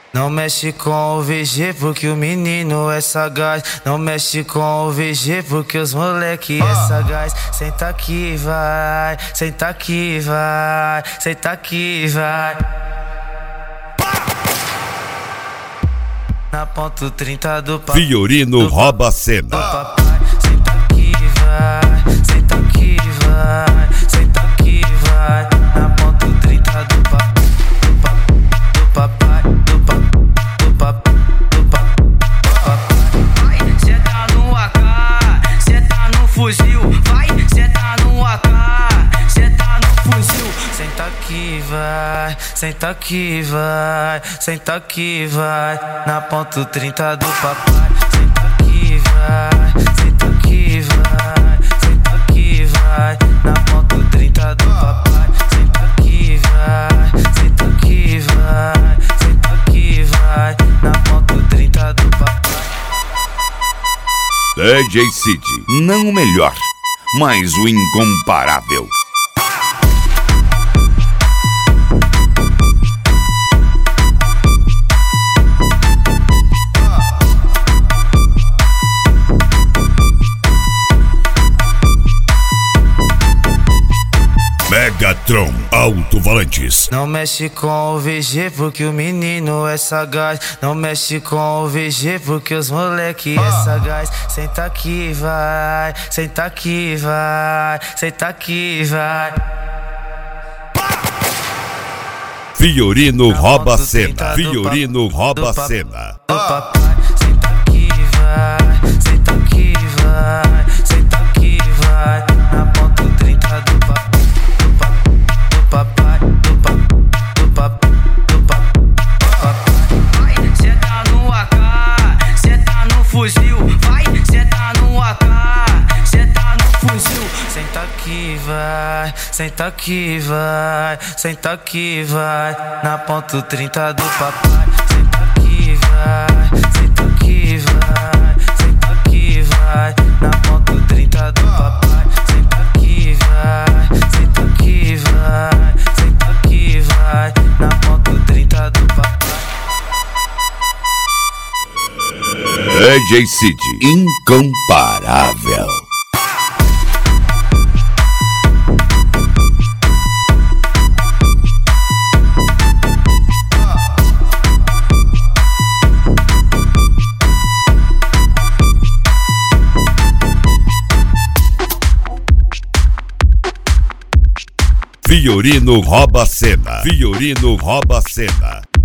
Não mexe com o VG porque o menino é sagaz. Não mexe com o VG porque os moleque é sagaz. Senta aqui, vai, senta aqui, vai, senta aqui, vai. Na ponto 30 do papai. Fiorino rouba a cena. Senta aqui, vai, senta aqui, vai, senta aqui, vai. Na ponto 30 do papai. Vai, senta aqui, vai, senta aqui, vai. Na ponto 30 do papai. Senta aqui, vai, senta aqui, vai, senta aqui, vai. Na ponto 30 do papai. Senta aqui, vai, senta aqui, vai, senta aqui, vai. Na ponto 30 do papai. DJ City, não o melhor, mas o incomparável. Megatron Alto Valentis. Não mexe com o VG porque o menino é sagaz. Não mexe com o VG porque os moleque é sagaz. Senta aqui, vai, senta aqui, vai, senta aqui, vai. Fiorino rouba a cena. Fiorino rouba a cena. Senta aqui, vai, senta aqui, vai, senta aqui, vai. Na ponto 30 do papai. Vai, senta aqui, vai, senta aqui, vai. Na ponto 30 do papai. Senta aqui, vai, senta aqui, vai, senta aqui, vai. Na ponto 30 do papai. Senta aqui, vai, senta aqui, vai, senta aqui, vai. Na ponto 30 do papai. DJ City, incomparável. Fiorino rouba a cena. Fiorino rouba a cena.